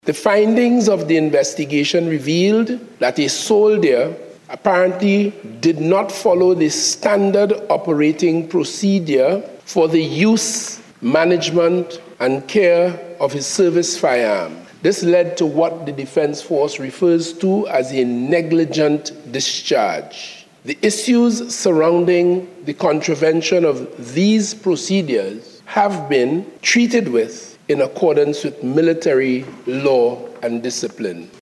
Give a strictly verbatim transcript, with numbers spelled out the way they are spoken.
The findings of the investigation revealed that a soldier apparently did not follow the standard operating procedure for the use, management, and care of his service firearm. This led to what the Defense Force refers to as a negligent discharge. The issues surrounding the contravention of these procedures have been treated with in accordance with military law and discipline.